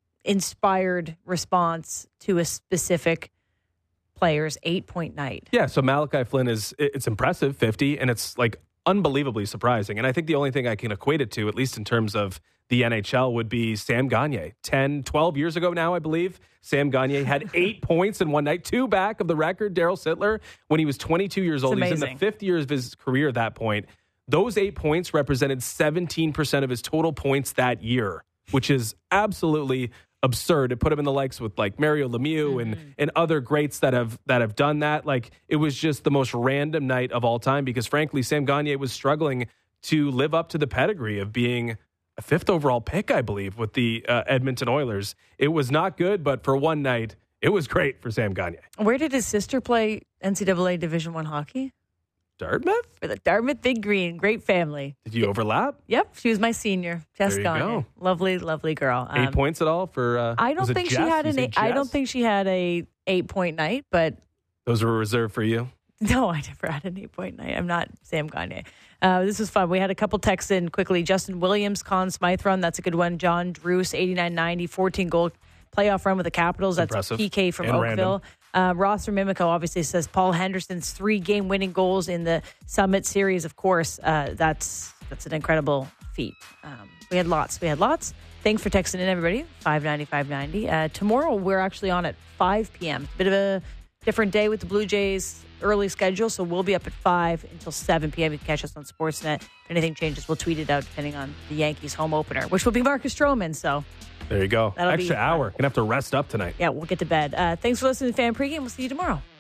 inspired response to a specific player's eight point night. Yeah, so Malachi Flynn is, it's impressive, fifty, and it's like unbelievably surprising. And I think the only thing I can equate it to, at least in terms of the N H L, would be Sam Gagner. ten, twelve years ago now, I believe, Sam Gagner had eight points in one night, two back of the record, Daryl Sittler, when he was twenty-two years old. He's in the fifth year of his career at that point. Those eight points represented seventeen percent of his total points that year, which is absolutely absurd. It put him in the likes with like Mario Lemieux mm-hmm. and and other greats that have that have done that. Like, it was just the most random night of all time because, frankly, Sam Gagner was struggling to live up to the pedigree of being a fifth overall pick, I believe, with the uh, Edmonton Oilers. It was not good, but for one night, it was great for Sam Gagner. Where did his sister play N C double A Division One hockey? Dartmouth? For the Dartmouth Big Green. Great family. Did you overlap? Yep. She was my senior. Jess There you Gagne. go. Lovely, lovely girl. Eight Um, points at all for? Uh, I don't was it think she Jess? had You an. say Eight, I don't Jess? think she had a eight point night, but Those were reserved for you. no, I never had an eight point night. I'm not Sam Gagne. Uh, this was fun. We had a couple texts in quickly. Justin Williams, Conn Smythe run. That's a good one. John Druce, eighty-nine ninety, fourteen goal playoff run with the Capitals. That's Impressive. P K from And Oakville. Uh, Ross from Mimico obviously says Paul Henderson's three game winning goals in the Summit Series. Of course, uh, that's that's an incredible feat. Um, we had lots. We had lots. Thanks for texting in, everybody. five ninety, five ninety. Uh, tomorrow, we're actually on at five p.m. Bit of a different day with the Blue Jays early schedule, so we'll be up at five until seven p.m. You can catch us on Sportsnet. If anything changes, we'll tweet it out depending on the Yankees' home opener, which will be Marcus Stroman. So There you go. That'll be Extra fun. hour. Gonna have to rest up tonight. yeah, we'll get to bed. Uh, thanks for listening to Fan Pregame. We'll see you tomorrow.